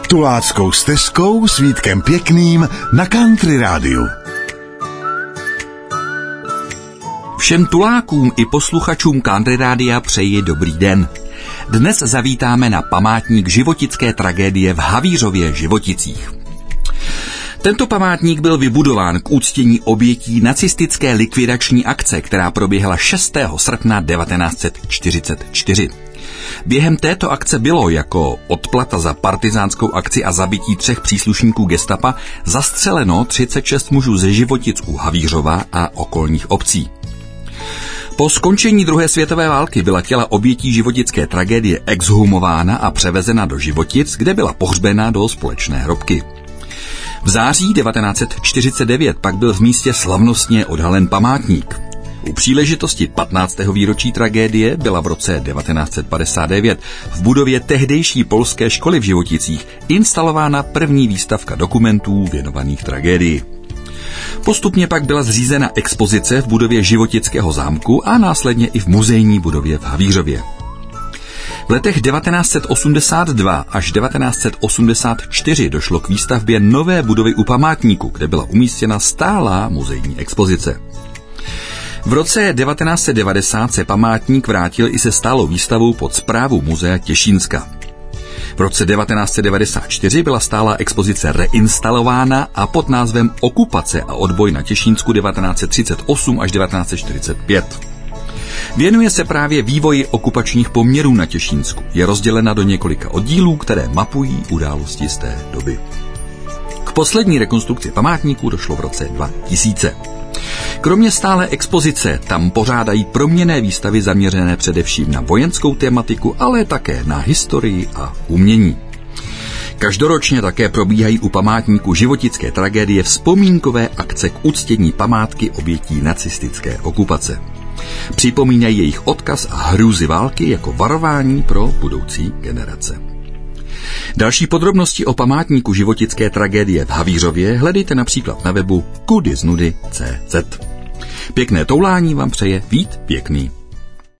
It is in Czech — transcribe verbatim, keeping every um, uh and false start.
Tuláckou stezkou s Vítkem Pěkným na Country Rádiu. Všem tulákům i posluchačům Country Rádia přeji dobrý den. Dnes zavítáme na památník životické tragédie v Havířově Životicích. Tento památník byl vybudován k uctění obětí nacistické likvidační akce, která proběhla šestého srpna devatenáct set čtyřicet čtyři. Během této akce bylo jako odplata za partizánskou akci a zabití třech příslušníků gestapa zastřeleno třicet šest mužů ze Životic u Havířova a okolních obcí. Po skončení druhé světové války byla těla obětí životické tragédie exhumována a převezena do Životic, kde byla pohřbena do společné hrobky. V září devatenáct set čtyřicet devět pak byl v místě slavnostně odhalen památník. U příležitosti patnáctého výročí tragédie byla v roce devatenáct set padesát devět v budově tehdejší polské školy v Životicích instalována první výstavka dokumentů věnovaných tragédii. Postupně pak byla zřízena expozice v budově Životického zámku a následně i v muzejní budově v Havířově. V letech devatenáct set osmdesát dva až devatenáct set osmdesát čtyři došlo k výstavbě nové budovy u památníku, kde byla umístěna stálá muzejní expozice. V roce devatenáct set devadesát se památník vrátil i se stálou výstavou pod správu muzea Těšínska. V roce devatenáct set devadesát čtyři byla stálá expozice reinstalována a pod názvem Okupace a odboj na Těšínsku devatenáct set třicet osm až devatenáct set čtyřicet pět. Věnuje se právě vývoji okupačních poměrů na Těšínsku. Je rozdělena do několika oddílů, které mapují události z té doby. K poslední rekonstrukci památníku došlo v roce dva tisíce. Kromě stálé expozice tam pořádají proměnné výstavy zaměřené především na vojenskou tematiku, ale také na historii a umění. Každoročně také probíhají u památníku životické tragédie vzpomínkové akce k uctění památky obětí nacistické okupace. Připomínají jejich odkaz a hrůzy války jako varování pro budoucí generace. Další podrobnosti o památníku životické tragédie v Havířově hledejte například na webu kudy z nudy tečka cé zet. Pěkné toulání vám přeje Vít Pěkný.